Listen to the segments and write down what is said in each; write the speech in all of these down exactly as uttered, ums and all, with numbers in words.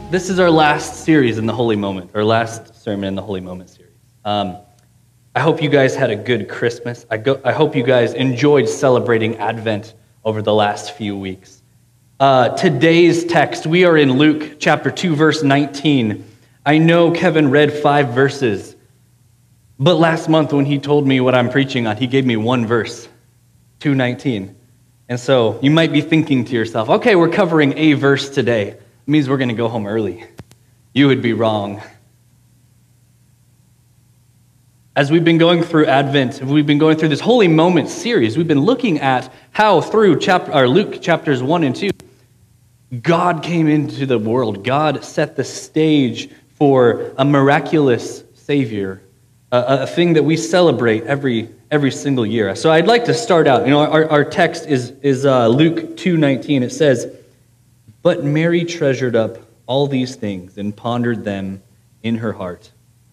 this is our last series in the Holy Moment, our last sermon in the Holy Moment series. Um, I hope you guys had a good Christmas. I, go, I hope you guys enjoyed celebrating Advent over the last few weeks. Uh, today's text, we are in Luke chapter two, verse nineteen. I know Kevin read five verses, but last month when he told me what I'm preaching on, he gave me one verse, two nineteen. And so you might be thinking to yourself, okay, we're covering a verse today. It means we're going to go home early. You would be wrong. As we've been going through Advent, we've been going through this Holy Moment series, we've been looking at how through chapter, or Luke chapters one and two, God came into the world. God set the stage for a miraculous Savior, a, a thing that we celebrate every every single year. So I'd like to start out. You know, our, our text is is uh, Luke two nineteen. It says, "But Mary treasured up all these things and pondered them in her heart."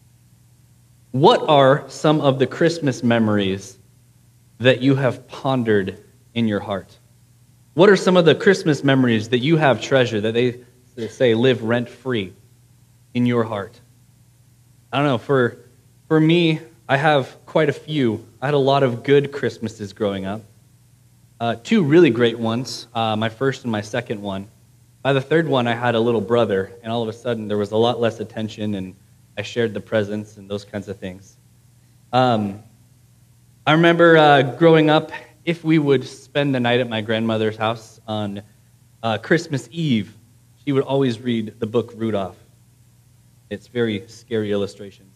What are some of the Christmas memories that you have pondered in your heart? What are some of the Christmas memories that you have treasured, that they, they say live rent-free in your heart? I don't know, for, for me, I have quite a few. I had a lot of good Christmases growing up. Uh, two really great ones, uh, my first and my second one. By the third one, I had a little brother, and all of a sudden there was a lot less attention, and I shared the presents and those kinds of things. Um, I remember uh, growing up, if we would spend the night at my grandmother's house on uh, Christmas Eve, she would always read the book Rudolph. It's very scary illustrations.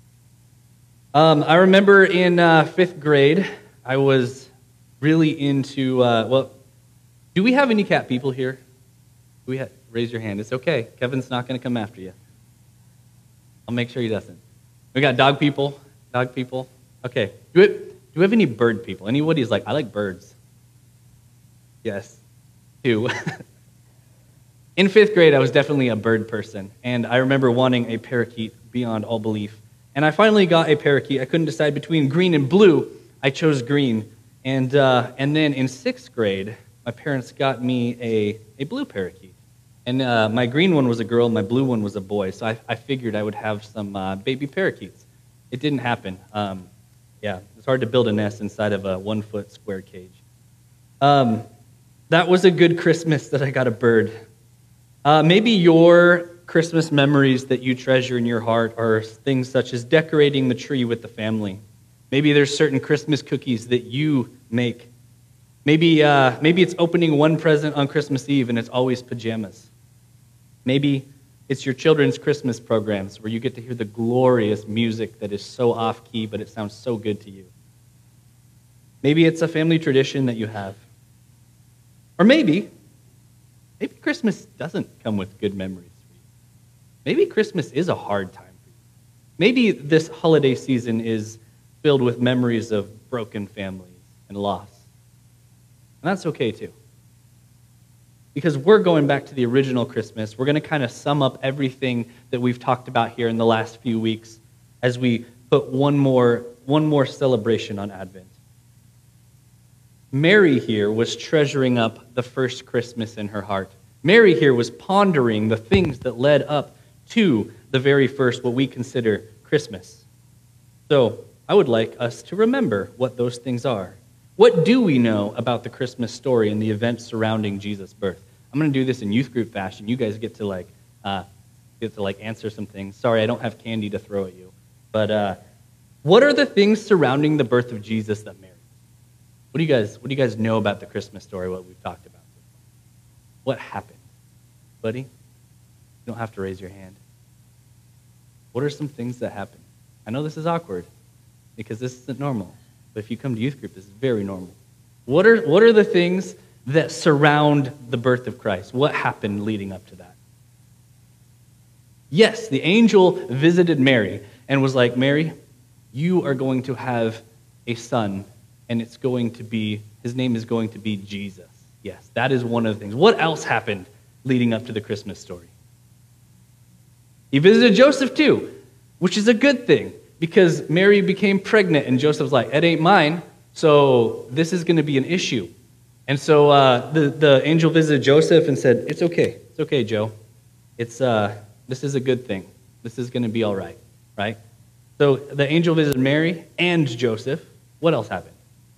Um, I remember in uh, fifth grade, I was really into, uh, well, do we have any cat people here? Do we have, raise your hand. It's okay. Kevin's not going to come after you. I'll make sure he doesn't. We got dog people. Dog people. Okay. Do we, do we have any bird people? Anybody's like, I like birds. Yes. Two. In fifth grade, I was definitely a bird person, and I remember wanting a parakeet beyond all belief. And I finally got a parakeet. I couldn't decide between green and blue. I chose green. And uh, and then in sixth grade, my parents got me a, a blue parakeet. And uh, my green one was a girl, my blue one was a boy, so I, I figured I would have some uh, baby parakeets. It didn't happen. Um, yeah, it's hard to build a nest inside of a one-foot square cage. Um, that was a good Christmas that I got a bird. Uh, maybe your Christmas memories that you treasure in your heart are things such as decorating the tree with the family. Maybe there's certain Christmas cookies that you make. Maybe, uh, maybe it's opening one present on Christmas Eve and it's always pajamas. Maybe it's your children's Christmas programs where you get to hear the glorious music that is so off-key, but it sounds so good to you. Maybe it's a family tradition that you have. Or maybe, maybe Christmas doesn't come with good memories for you. Maybe Christmas is a hard time for you. Maybe this holiday season is filled with memories of broken families and loss. And that's okay too. Because we're going back to the original Christmas. We're going to kind of sum up everything that we've talked about here in the last few weeks as we put one more, one more celebration on Advent. Mary here was treasuring up the first Christmas in her heart. Mary here was pondering the things that led up to the very first, what we consider Christmas. So I would like us to remember what those things are. What do we know about the Christmas story and the events surrounding Jesus' birth? I'm going to do this in youth group fashion. You guys get to like uh, get to like answer some things. Sorry, I don't have candy to throw at you. But uh, what are the things surrounding the birth of Jesus that matter? What do you guys What do you guys know about the Christmas story? What we've talked about? What happened, buddy? You don't have to raise your hand. What are some things that happened? I know this is awkward because this isn't normal. But if you come to youth group, this is very normal. What are what are the things that surround the birth of Christ? What happened leading up to that? Yes, the angel visited Mary and was like, Mary, you are going to have a son, and it's going to be, his name is going to be Jesus. Yes, that is one of the things. What else happened leading up to the Christmas story? He visited Joseph too, which is a good thing. Because Mary became pregnant, and Joseph's like, it ain't mine, so this is going to be an issue. And so uh, the, the angel visited Joseph and said, it's okay. It's okay, Joe. it's uh, this is a good thing. This is going to be all right, right? So the angel visited Mary and Joseph. What else happened?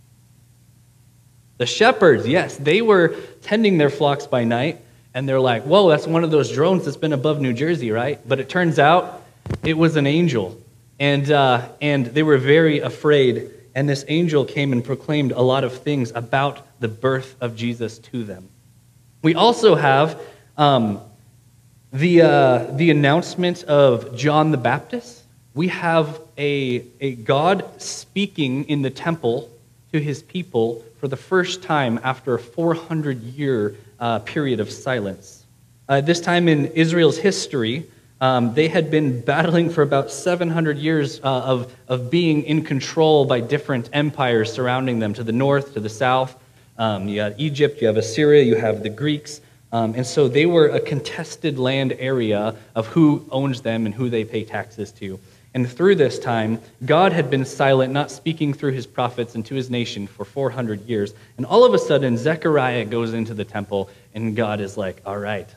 The shepherds, yes, they were tending their flocks by night, and they're like, whoa, that's one of those drones that's been above New Jersey, right? But it turns out it was an angel, and uh, and they were very afraid, and this angel came and proclaimed a lot of things about the birth of Jesus to them. We also have um, the, uh, the announcement of John the Baptist. We have a, a God speaking in the temple to his people for the first time after a four hundred year uh, period of silence. Uh, this time in Israel's history, um, they had been battling for about seven hundred years uh, of, of being in control by different empires surrounding them, to the north, to the south. Um, you have Egypt, you have Assyria, you have the Greeks. Um, and so they were a contested land area of who owns them and who they pay taxes to. And through this time, God had been silent, not speaking through his prophets and to his nation for four hundred years. And all of a sudden, Zechariah goes into the temple, and God is like, all right,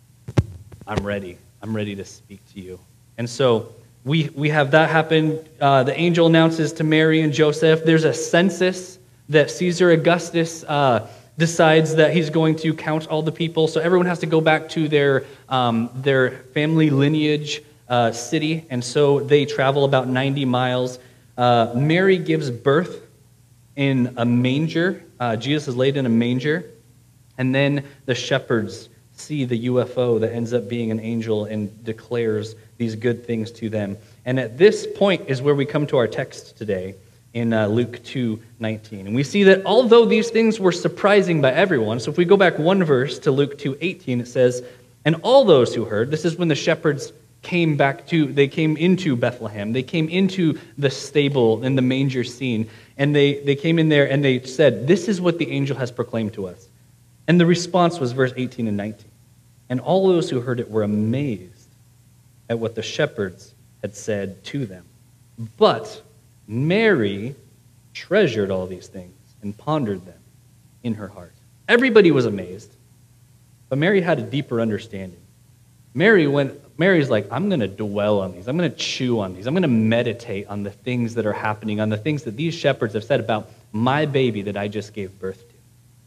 I'm ready. I'm ready to speak to you. And so we, we have that happen. Uh, the angel announces to Mary and Joseph. There's a census that Caesar Augustus uh, decides that he's going to count all the people. So everyone has to go back to their, um, their family lineage Uh, city, and so they travel about ninety miles. Uh, Mary gives birth in a manger. Uh, Jesus is laid in a manger, and then the shepherds see the U F O that ends up being an angel and declares these good things to them. And at this point is where we come to our text today in uh, Luke two nineteen. And we see that although these things were surprising by everyone, so if we go back one verse to Luke two eighteen, it says, "And all those who heard," this is when the shepherds came back to, they came into Bethlehem. They came into the stable and the manger scene, and they, they came in there and they said, "This is what the angel has proclaimed to us." And the response was verse eighteen and nineteen. "And all those who heard it were amazed at what the shepherds had said to them. But Mary treasured all these things and pondered them in her heart." Everybody was amazed, but Mary had a deeper understanding. Mary went, Mary's like, I'm going to dwell on these. I'm going to chew on these. I'm going to meditate on the things that are happening, on the things that these shepherds have said about my baby that I just gave birth to.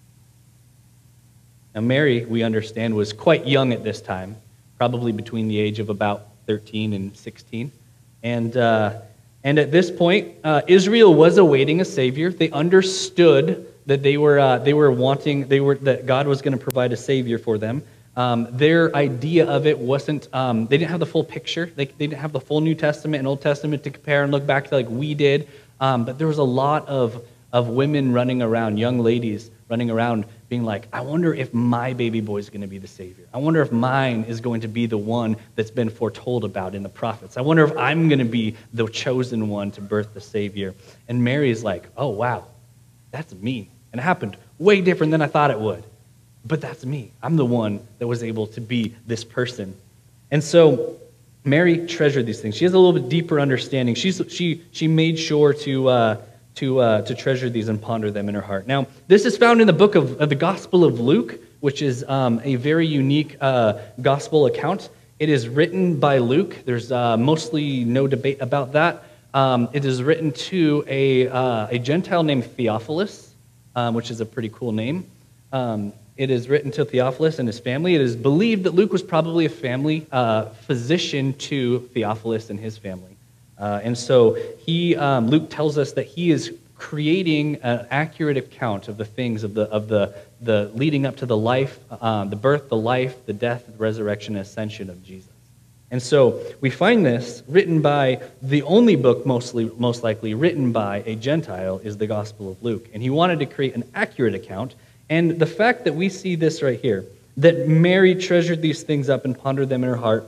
Now, Mary, we understand, was quite young at this time, probably between the age of about thirteen and sixteen. And uh, and at this point, uh, Israel was awaiting a Savior. They understood that they were uh, they were wanting, they were that God was going to provide a Savior for them. Um, their idea of it wasn't, um, they didn't have the full picture. They, they didn't have the full New Testament and Old Testament to compare and look back to like we did. Um, but there was a lot of, of women running around, young ladies running around being like, I wonder if my baby boy is going to be the Savior. I wonder if mine is going to be the one that's been foretold about in the prophets. I wonder if I'm going to be the chosen one to birth the Savior. And Mary's like, oh, wow, that's me. And it happened way different than I thought it would. But that's me. I'm the one that was able to be this person. And so Mary treasured these things. She has a little bit deeper understanding. She's, she, she made sure to, uh, to, uh, to treasure these and ponder them in her heart. Now, this is found in the book of, of the Gospel of Luke, which is um, a very unique uh, gospel account. It is written by Luke. There's uh, mostly no debate about that. Um, it is written to a, uh, a Gentile named Theophilus, um, which is a pretty cool name. Um, It is written to Theophilus and his family. It is believed that Luke was probably a family uh, physician to Theophilus and his family. Uh, and so he, um, Luke tells us that he is creating an accurate account of the things of the of the the leading up to the life, um, the birth, the life, the death, the resurrection, and ascension of Jesus. And so we find this written by the only book, mostly most likely written by a Gentile, is the Gospel of Luke. And he wanted to create an accurate account. And the fact that we see this right here, that Mary treasured these things up and pondered them in her heart,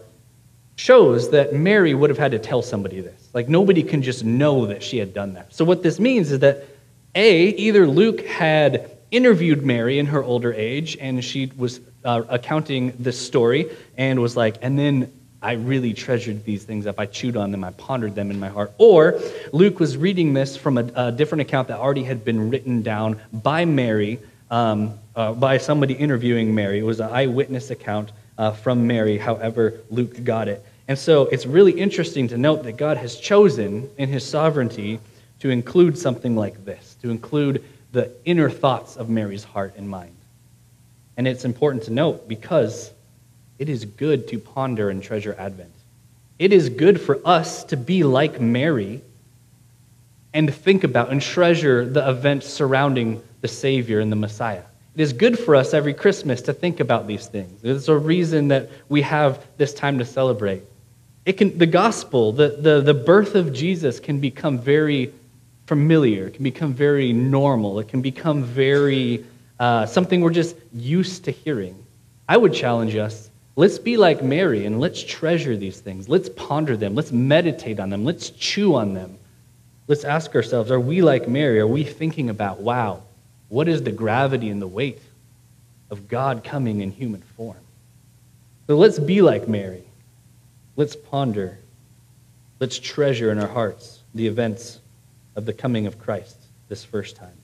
shows that Mary would have had to tell somebody this. Like, nobody can just know that she had done that. So what this means is that, A, either Luke had interviewed Mary in her older age, and she was uh, accounting this story, and was like, and then I really treasured these things up. I chewed on them. I pondered them in my heart. Or Luke was reading this from a, a different account that already had been written down by Mary, Um, uh, by somebody interviewing Mary. It was an eyewitness account uh, from Mary, however Luke got it. And so it's really interesting to note that God has chosen in his sovereignty to include something like this, to include the inner thoughts of Mary's heart and mind. And it's important to note because it is good to ponder and treasure Advent. It is good for us to be like Mary and think about and treasure the events surrounding the Savior and the Messiah. It is good for us every Christmas to think about these things. There's a reason that we have this time to celebrate. It can, the gospel, the, the, the birth of Jesus can become very familiar. It can become very normal. It can become very uh, something we're just used to hearing. I would challenge us, let's be like Mary and let's treasure these things. Let's ponder them. Let's meditate on them. Let's chew on them. Let's ask ourselves, are we like Mary? Are we thinking about, wow, what is the gravity and the weight of God coming in human form? So let's be like Mary. Let's ponder. Let's treasure in our hearts the events of the coming of Christ this first time.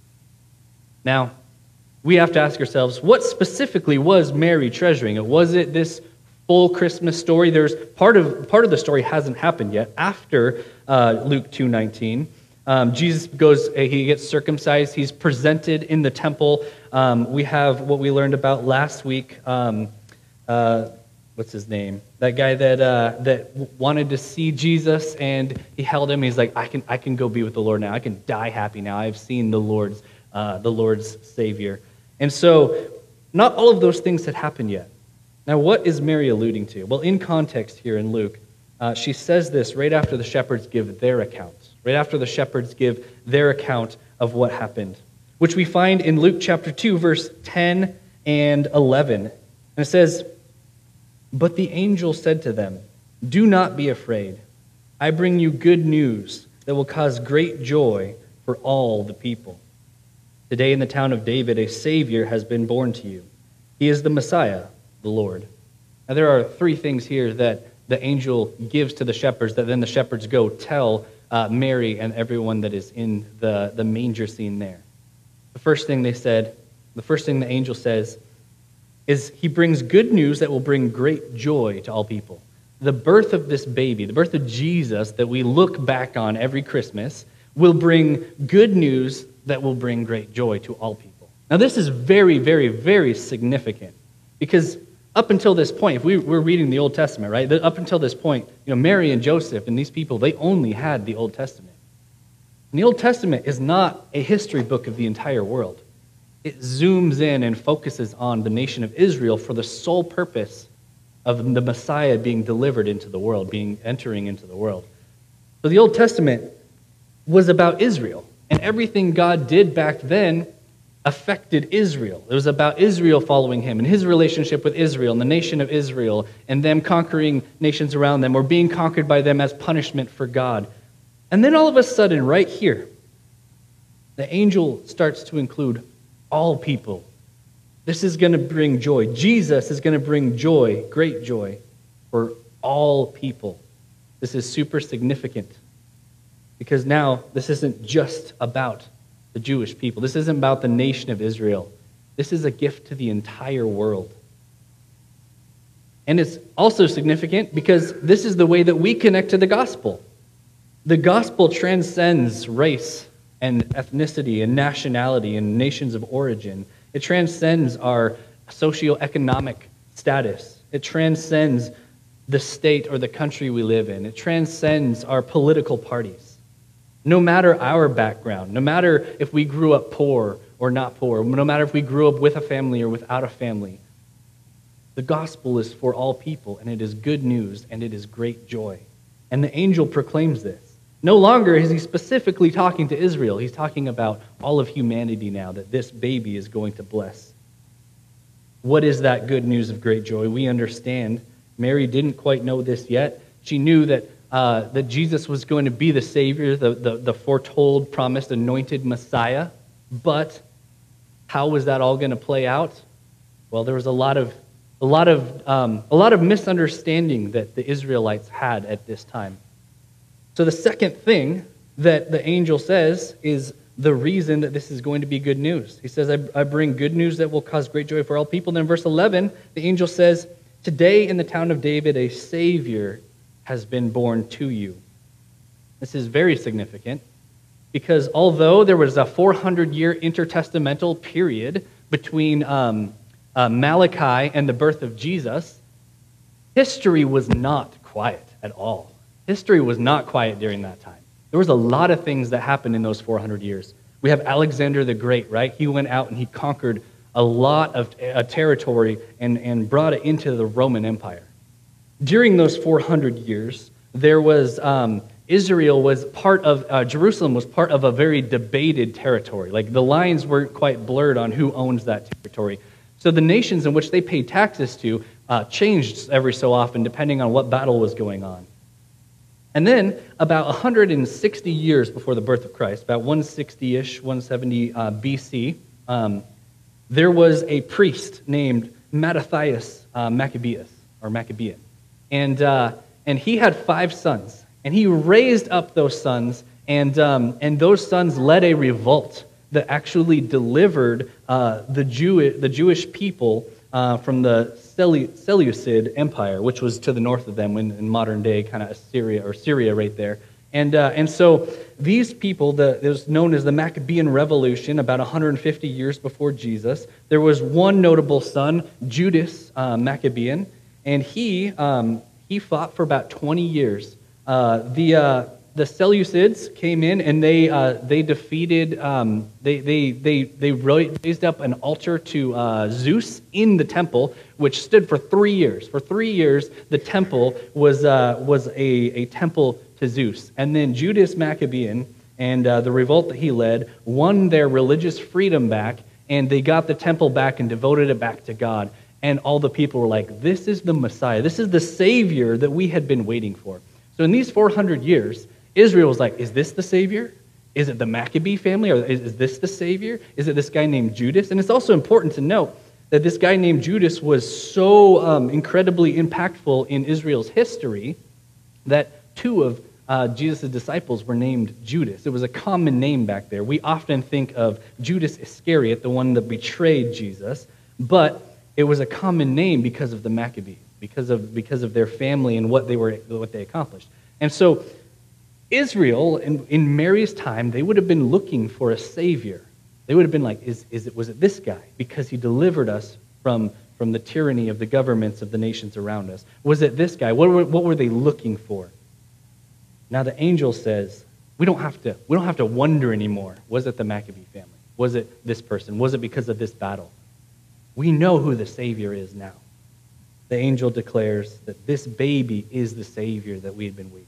Now, we have to ask ourselves, what specifically was Mary treasuring? Was it this full Christmas story? There's part of part of the story hasn't happened yet. After uh, Luke two nineteen, um, Jesus goes, he gets circumcised. He's presented in the temple. Um, we have what we learned about last week. Um, uh, what's his name? That guy that uh, that wanted to see Jesus, and he held him. He's like, I can I can go be with the Lord now. I can die happy now. I've seen the Lord's uh, the Lord's Savior. And so, not all of those things had happened yet. Now, what is Mary alluding to? Well, in context here in Luke, uh, she says this right after the shepherds give their account. Right after the shepherds give their account of what happened, which we find in Luke chapter two, verse ten and eleven. And it says, "But the angel said to them, 'Do not be afraid. I bring you good news that will cause great joy for all the people. Today in the town of David, a Savior has been born to you. He is the Messiah, the Lord.'" Now there are three things here that the angel gives to the shepherds that then the shepherds go tell uh, Mary and everyone that is in the, the manger scene there. The first thing they said, the first thing the angel says is he brings good news that will bring great joy to all people. The birth of this baby, the birth of Jesus that we look back on every Christmas will bring good news that will bring great joy to all people. Now, this is very, very, very significant because up until this point, if we, we're reading the Old Testament, right? Up until this point, you know, Mary and Joseph and these people, they only had the Old Testament. And the Old Testament is not a history book of the entire world. It zooms in and focuses on the nation of Israel for the sole purpose of the Messiah being delivered into the world, being entering into the world. So the Old Testament was about Israel. And everything God did back then affected Israel. It was about Israel following him and his relationship with Israel and the nation of Israel and them conquering nations around them or being conquered by them as punishment for God. And then all of a sudden, right here, the angel starts to include all people. This is going to bring joy. Jesus is going to bring joy, great joy, for all people. This is super significant. Because now, this isn't just about the Jewish people. This isn't about the nation of Israel. This is a gift to the entire world. And it's also significant because this is the way that we connect to the gospel. The gospel transcends race and ethnicity and nationality and nations of origin. It transcends our socioeconomic status. It transcends the state or the country we live in. It transcends our political parties. No matter our background, no matter if we grew up poor or not poor, no matter if we grew up with a family or without a family, the gospel is for all people, and it is good news, and it is great joy. And the angel proclaims this. No longer is he specifically talking to Israel. He's talking about all of humanity now, that this baby is going to bless. What is that good news of great joy? We understand. Mary didn't quite know this yet. She knew that Uh, that Jesus was going to be the Savior, the, the, the foretold, promised, anointed Messiah. But how was that all going to play out? Well, there was a lot of a lot of um, a lot of misunderstanding that the Israelites had at this time. So the second thing that the angel says is the reason that this is going to be good news. He says, I, I bring good news that will cause great joy for all people. Then in verse eleven, the angel says, Today in the town of David, a Savior has been born to you. This is very significant because although there was a four hundred year intertestamental period between um, uh, Malachi and the birth of Jesus, history was not quiet at all. History was not quiet during that time. There was a lot of things that happened in those four hundred years. We have Alexander the Great, right? He went out and he conquered a lot of uh, territory and, and brought it into the Roman Empire. During those four hundred years, there was um, Israel was part of, uh, Jerusalem was part of a very debated territory. Like the lines weren't quite blurred on who owns that territory. So the nations in which they paid taxes to uh, changed every so often depending on what battle was going on. And then about one hundred sixty years before the birth of Christ, about one sixty-ish, one seventy uh, B C, um, there was a priest named Mattathias uh, Maccabeus, or Maccabean. And, uh, and he had five sons. And he raised up those sons, and, um, and those sons led a revolt that actually delivered uh, the, Jew- the Jewish people uh, from the Sele- Seleucid Empire, which was to the north of them in, in modern day kind of Assyria or Syria right there. And, uh, and so these people, the, it was known as the Maccabean Revolution, about one hundred fifty years before Jesus. There was one notable son, Judas uh, Maccabean, and he, um, he fought for about twenty years. Uh, the uh, the Seleucids came in and they uh, they defeated um, they they they they raised up an altar to uh, Zeus in the temple, which stood for three years. For three years, the temple was uh, was a, a temple to Zeus. And then Judas Maccabean and uh, the revolt that he led won their religious freedom back, and they got the temple back and devoted it back to God. And all the people were like, "This is the Messiah. This is the Savior that we had been waiting for." So in these four hundred years, Israel was like, is this the Savior? Is it the Maccabee family? Or is, is this the Savior? Is it this guy named Judas? And it's also important to note that this guy named Judas was so um, incredibly impactful in Israel's history that two of uh, Jesus' disciples were named Judas. It was a common name back there. We often think of Judas Iscariot, the one that betrayed Jesus, but it was a common name because of the Maccabees. Because of because of their family and what they were what they accomplished. And so Israel in, in Mary's time, they would have been looking for a savior. They would have been like, is, is it was it this guy? Because he delivered us from, from the tyranny of the governments of the nations around us. Was it this guy? What were, what were they looking for? Now the angel says, we don't have to we don't have to wonder anymore. Was it the Maccabee family? Was it this person? Was it because of this battle? We know who the Savior is now. The angel declares that this baby is the Savior that we had been waiting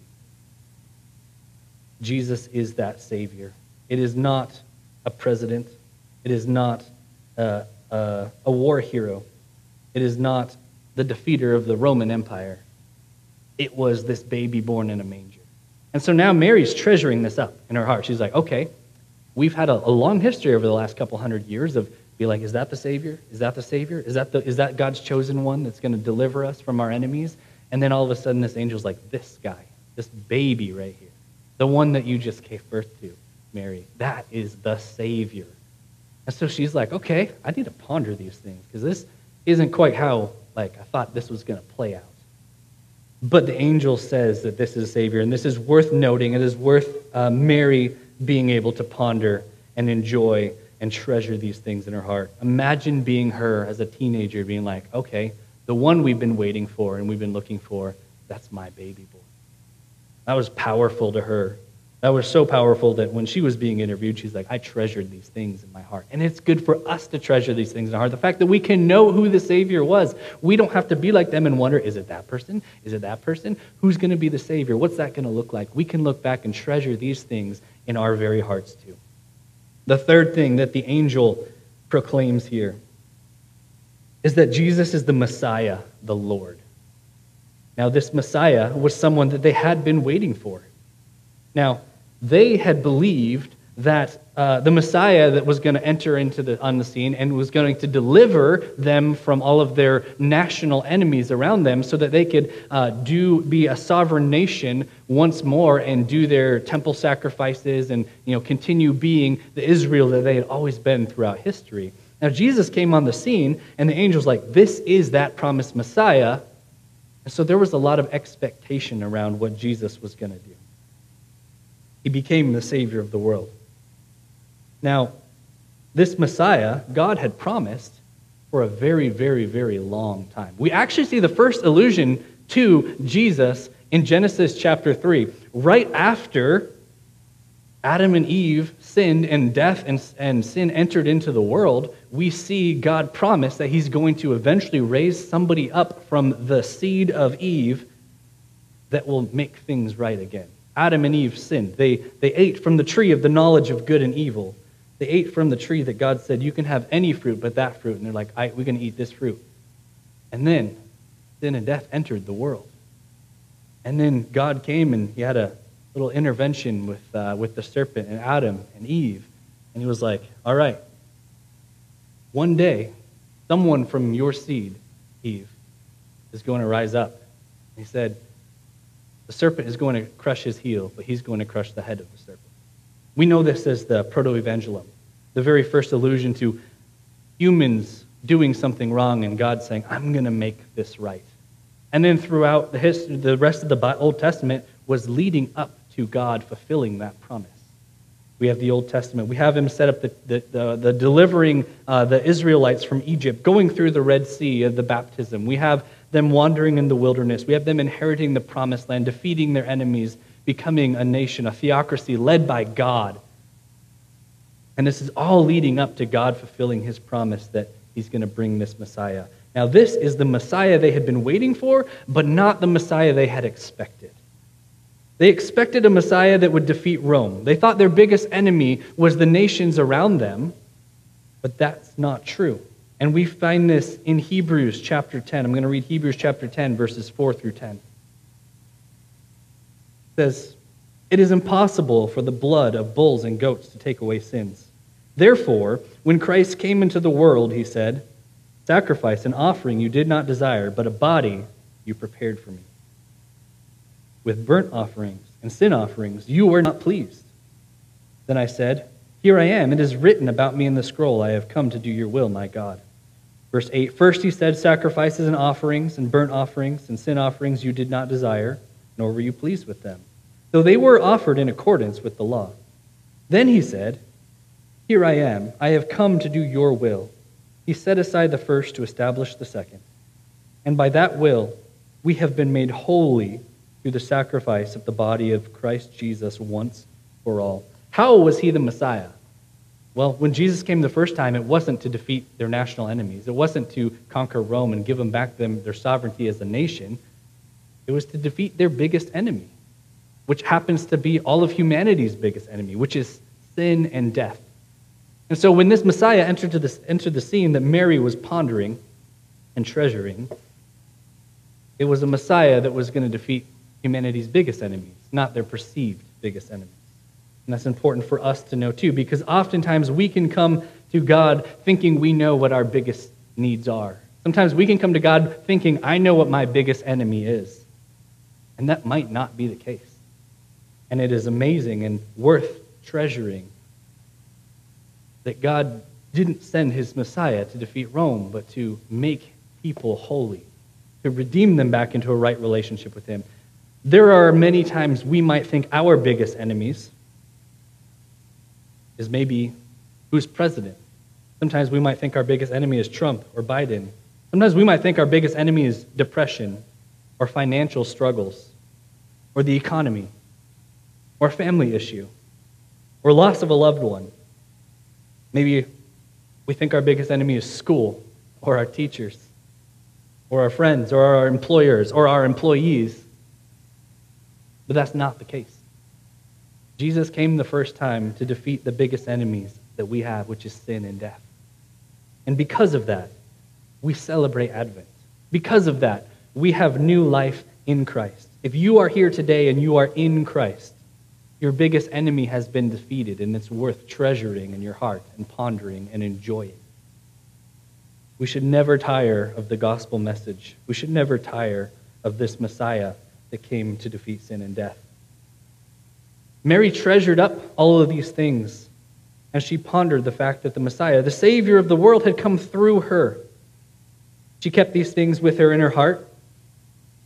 for. Jesus is that Savior. It is not a president. It is not a, a, a war hero. It is not the defeater of the Roman Empire. It was this baby born in a manger. And so now Mary's treasuring this up in her heart. She's like, okay, we've had a, a long history over the last couple hundred years of be like, is that the Savior? Is that the Savior? Is that the is that God's chosen one that's going to deliver us from our enemies? And then all of a sudden this angel's like, this guy, this baby right here, the one that you just gave birth to, Mary, that is the Savior. And so she's like, okay, I need to ponder these things because this isn't quite how like I thought this was going to play out. But the angel says that this is a Savior, and this is worth noting. It is worth uh, Mary being able to ponder and enjoy and treasure these things in her heart. Imagine being her as a teenager, being like, okay, the one we've been waiting for and we've been looking for, that's my baby boy. That was powerful to her. That was so powerful that when she was being interviewed, she's like, I treasured these things in my heart. And it's good for us to treasure these things in our heart. The fact that we can know who the Savior was. We don't have to be like them and wonder, is it that person? Is it that person? Who's going to be the Savior? What's that going to look like? We can look back and treasure these things in our very hearts too. The third thing that the angel proclaims here is that Jesus is the Messiah, the Lord. Now, this Messiah was someone that they had been waiting for. Now, they had believed that uh, the Messiah that was going to enter into the on the scene and was going to deliver them from all of their national enemies around them so that they could uh, do be a sovereign nation once more and do their temple sacrifices and you know continue being the Israel that they had always been throughout history. Now, Jesus came on the scene, and the angel's like, this is that promised Messiah And so there was a lot of expectation around what Jesus was going to do. He became the Savior of the world. Now, this Messiah, God had promised for a very, very, very long time. We actually see the first allusion to Jesus in Genesis chapter three, right after Adam and Eve sinned and death and, and sin entered into the world. We see God promise that he's going to eventually raise somebody up from the seed of Eve that will make things right again. Adam and Eve sinned. They, they ate from the tree of the knowledge of good and evil. They ate from the tree that God said, you can have any fruit but that fruit. And they're like, I, we're going to eat this fruit. And then sin and death entered the world. And then God came and he had a little intervention with, uh, with the serpent and Adam and Eve. And he was like, all right, one day, someone from your seed, Eve, is going to rise up. And he said, the serpent is going to crush his heel, but he's going to crush the head of the serpent. We know this as the proto-evangelium, the very first allusion to humans doing something wrong and God saying, I'm going to make this right. And then throughout the history, the rest of the Old Testament was leading up to God fulfilling that promise. We have the Old Testament. We have him set up the, the, the, the delivering uh, the Israelites from Egypt, going through the Red Sea of the baptism. We have them wandering in the wilderness. We have them inheriting the promised land, defeating their enemies, becoming a nation, a theocracy led by God. And this is all leading up to God fulfilling his promise that he's going to bring this Messiah. Now, this is the Messiah they had been waiting for, but not the Messiah they had expected. They expected a Messiah that would defeat Rome. They thought their biggest enemy was the nations around them, but that's not true. And we find this in Hebrews chapter ten. I'm going to read Hebrews chapter ten, verses four through ten. It says, it is impossible for the blood of bulls and goats to take away sins. Therefore, when Christ came into the world, he said, sacrifice and offering you did not desire, but a body you prepared for me. With burnt offerings and sin offerings you were not pleased. Then I said, here I am, it is written about me in the scroll, I have come to do your will, my God. Verse eight, first he said, sacrifices and offerings and burnt offerings and sin offerings you did not desire, nor were you pleased with them, though they were offered in accordance with the law. Then he said, here I am, I have come to do your will. He set aside the first to establish the second. And by that will, we have been made holy through the sacrifice of the body of Christ Jesus once for all. How was he the Messiah? Well, when Jesus came the first time, it wasn't to defeat their national enemies. It wasn't to conquer Rome and give them back them, their sovereignty as a nation. It was to defeat their biggest enemy, which happens to be all of humanity's biggest enemy, which is sin and death. And so when this Messiah entered, to this, entered the scene that Mary was pondering and treasuring, it was a Messiah that was going to defeat humanity's biggest enemies, not their perceived biggest enemies. And that's important for us to know too, because oftentimes we can come to God thinking we know what our biggest needs are. Sometimes we can come to God thinking, I know what my biggest enemy is. And that might not be the case. And it is amazing and worth treasuring that God didn't send his Messiah to defeat Rome, but to make people holy, to redeem them back into a right relationship with him. There are many times we might think our biggest enemies is maybe who's president. Sometimes we might think our biggest enemy is Trump or Biden. Sometimes we might think our biggest enemy is depression or financial struggles or the economy or a family issue or loss of a loved one. Maybe we think our biggest enemy is school or our teachers or our friends or our employers or our employees. But that's not the case. Jesus came the first time to defeat the biggest enemies that we have, which is sin and death. And because of that, we celebrate Advent. Because of that, we have new life in Christ. If you are here today and you are in Christ, your biggest enemy has been defeated, and it's worth treasuring in your heart and pondering and enjoying. We should never tire of the gospel message. We should never tire of this Messiah that came to defeat sin and death. Mary treasured up all of these things as she pondered the fact that the Messiah, the Savior of the world, had come through her. She kept these things with her in her heart,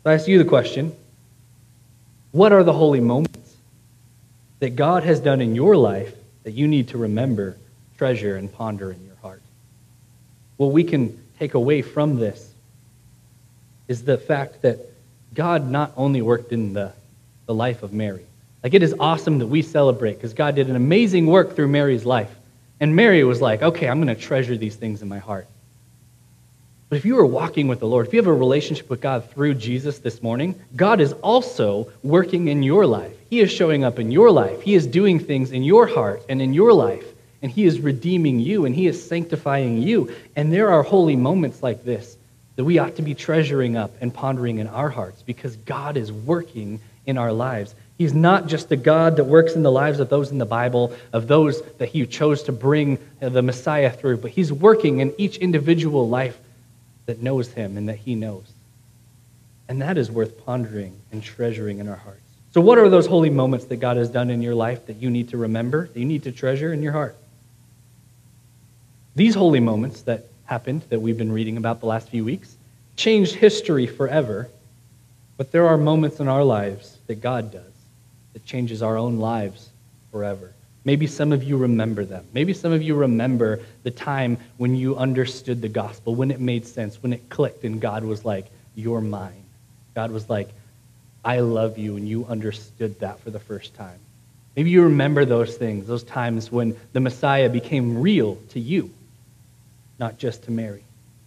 So I ask you the question, what are the holy moments that God has done in your life that you need to remember, treasure, and ponder in your heart? What we can take away from this is the fact that God not only worked in the, the life of Mary. Like, it is awesome that we celebrate because God did an amazing work through Mary's life. And Mary was like, okay, I'm going to treasure these things in my heart. But if you are walking with the Lord, if you have a relationship with God through Jesus this morning, God is also working in your life. He is showing up in your life. He is doing things in your heart and in your life. And He is redeeming you and He is sanctifying you. And there are holy moments like this that we ought to be treasuring up and pondering in our hearts because God is working in our lives. He's not just the God that works in the lives of those in the Bible, of those that He chose to bring the Messiah through, but He's working in each individual life that knows Him and that He knows. And that is worth pondering and treasuring in our hearts. So what are those holy moments that God has done in your life that you need to remember, that you need to treasure in your heart? These holy moments that happened, that we've been reading about the last few weeks, changed history forever, but there are moments in our lives that God does that changes our own lives forever. Maybe some of you remember them. Maybe some of you remember the time when you understood the gospel, when it made sense, when it clicked and God was like, you're mine. God was like, I love you, and you understood that for the first time. Maybe you remember those things, those times when the Messiah became real to you, not just to Mary.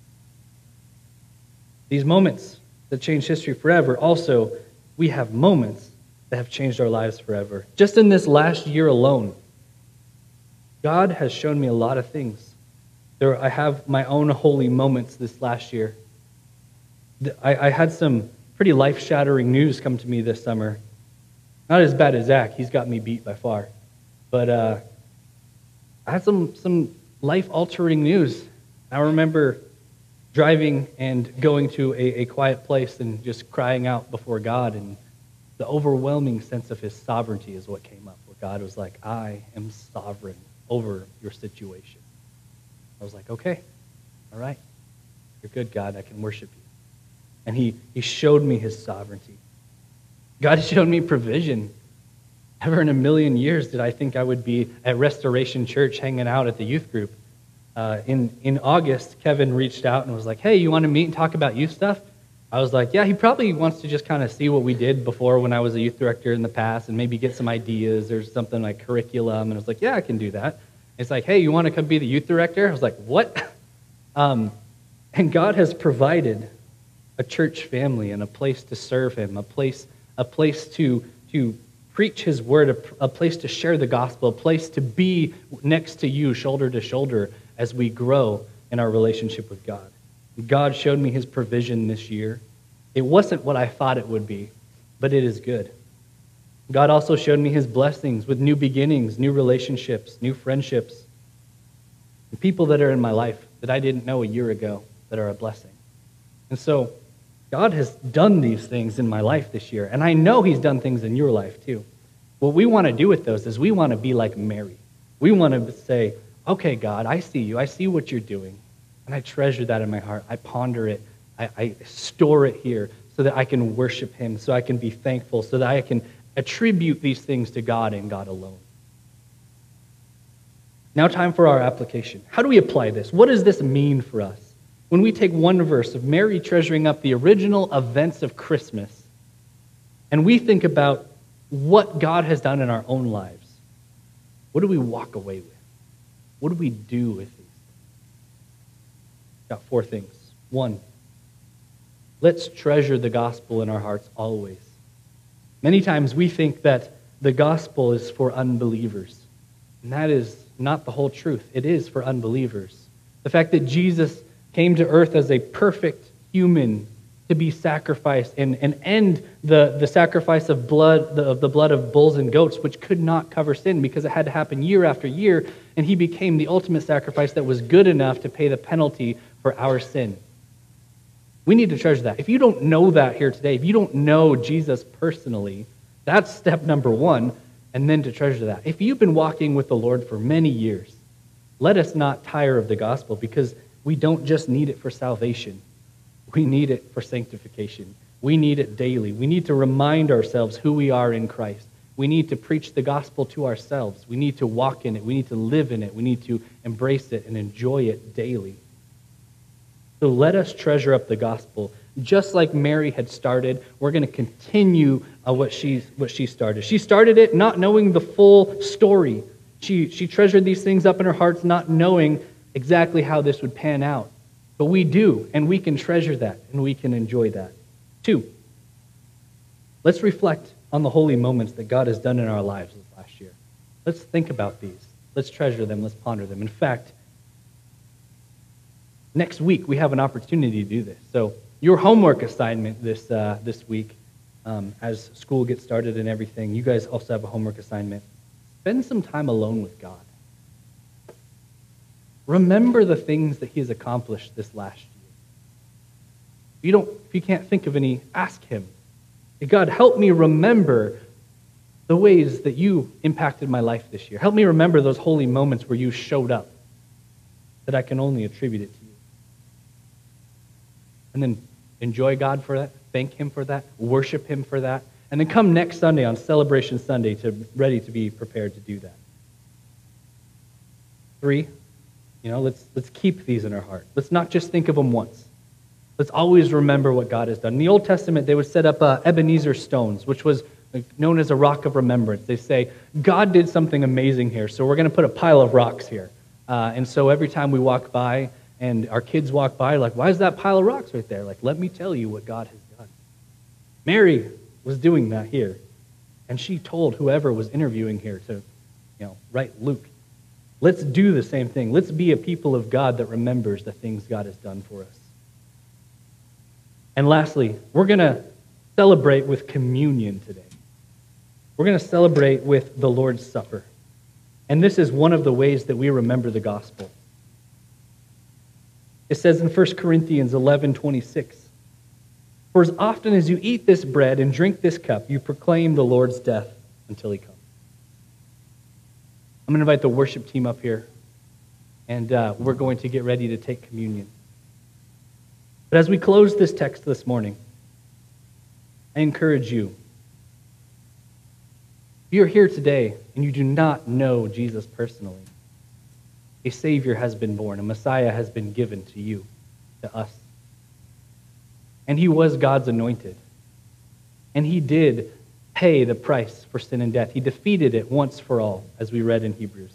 These moments that change history forever, also, we have moments that have changed our lives forever. Just in this last year alone, God has shown me a lot of things. There, I have my own holy moments this last year. I, I had some pretty life-shattering news come to me this summer. Not as bad as Zach. He's got me beat by far. But uh, I had some, some life-altering news. I remember driving and going to a, a quiet place and just crying out before God, and the overwhelming sense of His sovereignty is what came up, where God was like, I am sovereign over your situation. I was like, okay, all right, you're good, God, I can worship you. And he, he showed me His sovereignty. God showed me provision. Never in a million years did I think I would be at Restoration Church hanging out at the youth group. Uh, in, in August, Kevin reached out and was like, hey, you want to meet and talk about youth stuff? I was like, yeah, he probably wants to just kind of see what we did before when I was a youth director in the past and maybe get some ideas or something like curriculum. And I was like, yeah, I can do that. It's like, hey, you want to come be the youth director? I was like, what? um, and God has provided a church family and a place to serve Him, a place, a place to, to preach His word, a, a place to share the gospel, a place to be next to you, shoulder to shoulder, as we grow in our relationship with God. God showed me His provision this year. It wasn't what I thought it would be, but it is good. God also showed me His blessings with new beginnings, new relationships, new friendships, and people that are in my life that I didn't know a year ago that are a blessing. And so God has done these things in my life this year, and I know He's done things in your life too. What we want to do with those is we want to be like Mary. We want to say, okay, God, I see you. I see what you're doing. And I treasure that in my heart. I ponder it. I, I store it here so that I can worship Him, so I can be thankful, so that I can attribute these things to God and God alone. Now time for our application. How do we apply this? What does this mean for us? When we take one verse of Mary treasuring up the original events of Christmas, and we think about what God has done in our own lives, what do we walk away with? What do we do with these? Got four things. One, let's treasure the gospel in our hearts always. Many times we think that the gospel is for unbelievers, and that is not the whole truth. It is for unbelievers. The fact that Jesus came to earth as a perfect human to be sacrificed and, and end the, the sacrifice of blood, the, of the blood of bulls and goats, which could not cover sin because it had to happen year after year, and He became the ultimate sacrifice that was good enough to pay the penalty for our sin. We need to treasure that. If you don't know that here today, if you don't know Jesus personally, that's step number one, and then to treasure that. If you've been walking with the Lord for many years, let us not tire of the gospel, because we don't just need it for salvation. We need it for sanctification. We need it daily. We need to remind ourselves who we are in Christ. We need to preach the gospel to ourselves. We need to walk in it. We need to live in it. We need to embrace it and enjoy it daily. So let us treasure up the gospel. Just like Mary had started, we're going to continue uh, what, she, what she started. She started it not knowing the full story. She, she treasured these things up in her hearts, not knowing exactly how this would pan out. But we do, and we can treasure that, and we can enjoy that. Two, let's reflect on the holy moments that God has done in our lives this last year. Let's think about these. Let's treasure them. Let's ponder them. In fact, next week we have an opportunity to do this. So your homework assignment this uh, this week, um, as school gets started and everything, you guys also have a homework assignment. Spend some time alone with God. Remember the things that he has accomplished this last year. If you don't, if you can't think of any, ask him. Hey, God, help me remember the ways that you impacted my life this year. Help me remember those holy moments where you showed up, that I can only attribute it to you. And then enjoy God for that, thank him for that, worship him for that, and then come next Sunday on Celebration Sunday to ready to be prepared to do that. Three, you know, let's let's keep these in our heart. Let's not just think of them once. Let's always remember what God has done. In the Old Testament, they would set up uh, Ebenezer stones, which was known as a rock of remembrance. They say, God did something amazing here, so we're going to put a pile of rocks here. Uh, and so every time we walk by and our kids walk by, like, why is that pile of rocks right there? Like, let me tell you what God has done. Mary was doing that here. And she told whoever was interviewing here to, you know, write Luke. Let's do the same thing. Let's be a people of God that remembers the things God has done for us. And lastly, we're going to celebrate with communion today. We're going to celebrate with the Lord's Supper. And this is one of the ways that we remember the gospel. It says in First Corinthians eleven twenty-six, for as often as you eat this bread and drink this cup, you proclaim the Lord's death until he comes. I'm going to invite the worship team up here, and uh, we're going to get ready to take communion. But as we close this text this morning, I encourage you, if you're here today and you do not know Jesus personally, a Savior has been born, a Messiah has been given to you, to us. And he was God's anointed. And he did pay the price for sin and death. He defeated it once for all, as we read in Hebrews.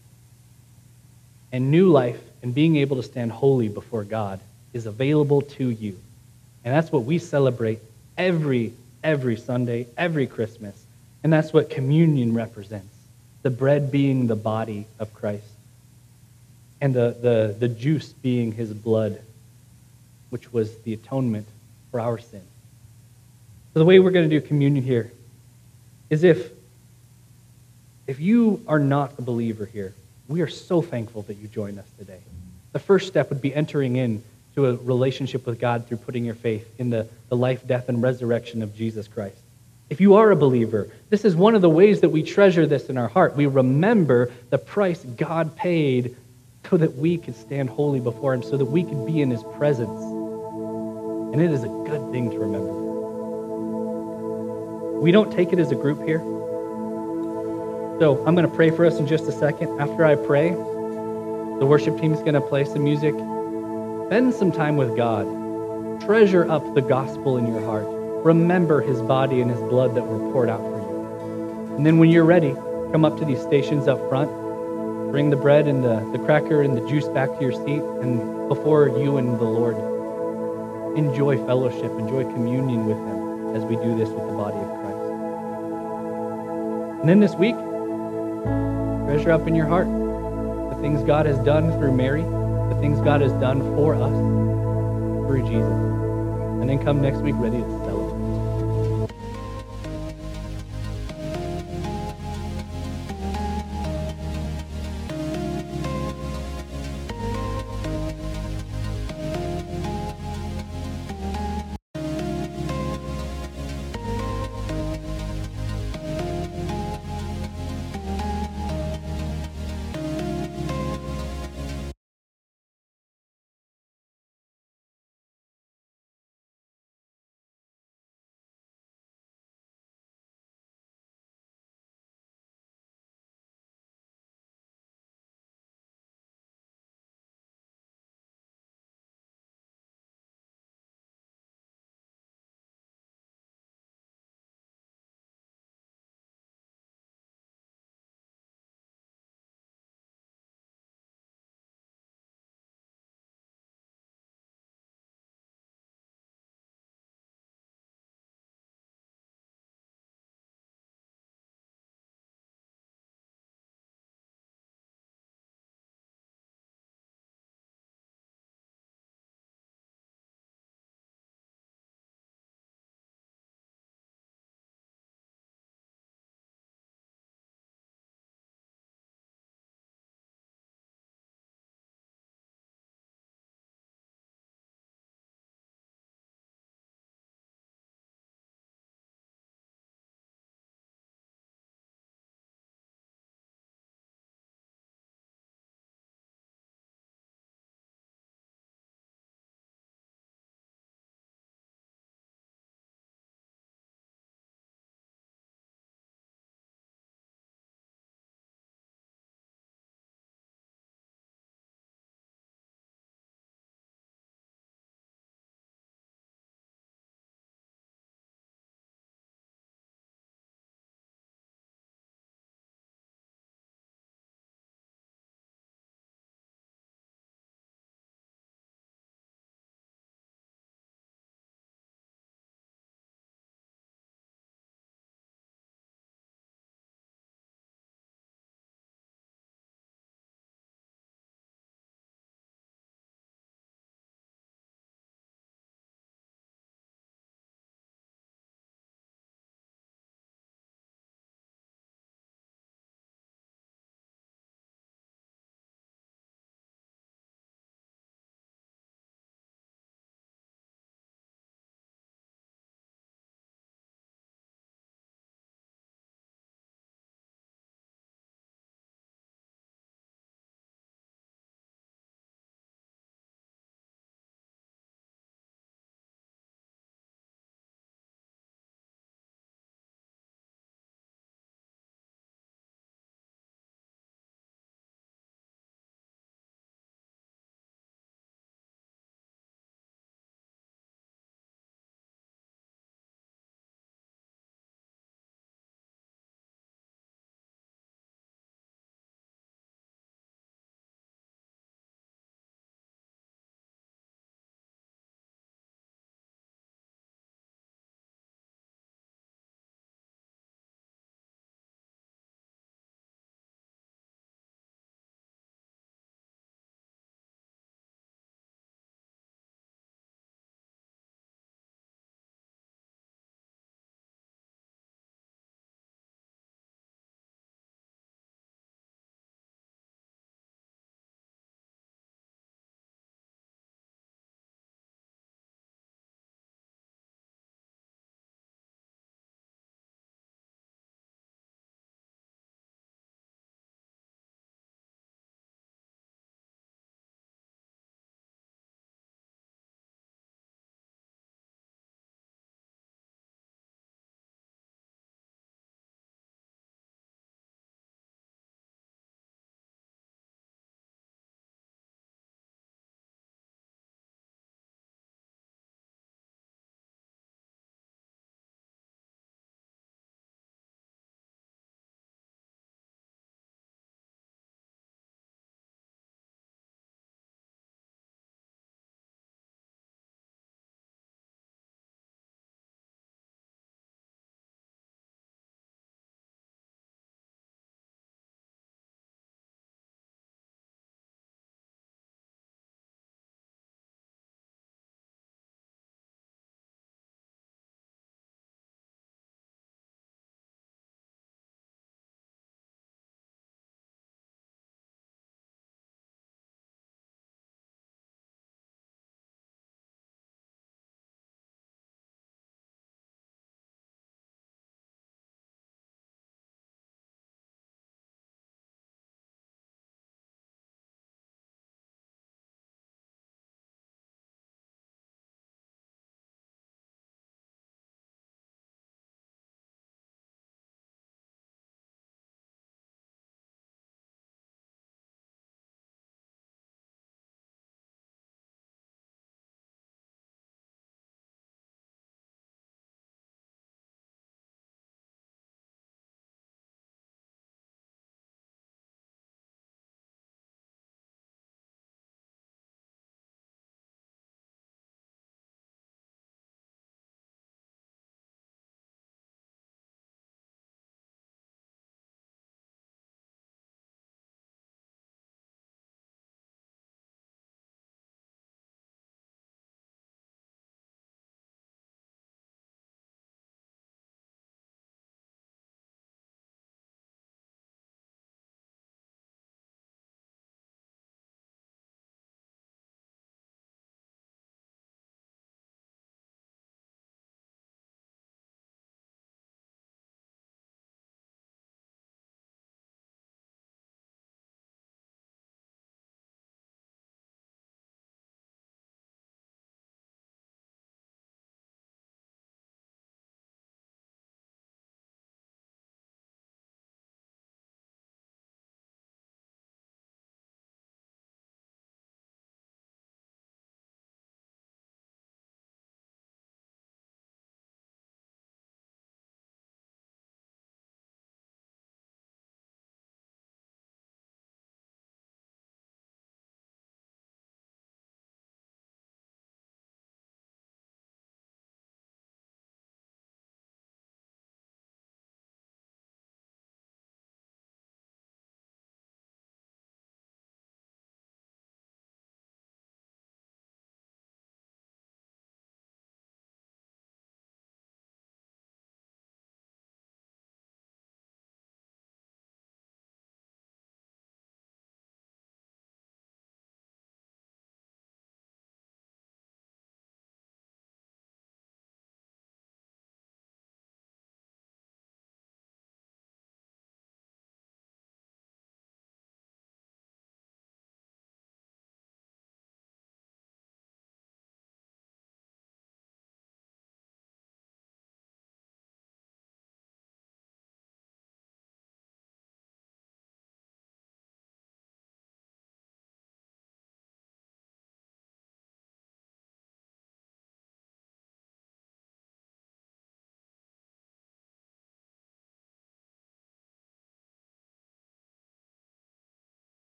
And new life and being able to stand holy before God is available to you. And that's what we celebrate every, every Sunday, every Christmas. And that's what communion represents. The bread being the body of Christ. And the, the, the juice being his blood, which was the atonement for our sin. So the way we're going to do communion here is if, if you are not a believer here, we are so thankful that you joined us today. The first step would be entering in to a relationship with God through putting your faith in the, the life, death, and resurrection of Jesus Christ. If you are a believer, this is one of the ways that we treasure this in our heart. We remember the price God paid so that we could stand holy before him, so that we could be in his presence. And it is a good thing to remember. We don't take it as a group here. So I'm going to pray for us in just a second. After I pray, the worship team is going to play some music. Spend some time with God. Treasure up the gospel in your heart. Remember his body and his blood that were poured out for you. And then when you're ready, come up to these stations up front. Bring the bread and the, the cracker and the juice back to your seat, and before you and the Lord, enjoy fellowship, enjoy communion with him as we do this with the body of Christ. And then this week, treasure up in your heart the things God has done through Mary, the things God has done for us through Jesus. And then come next week ready to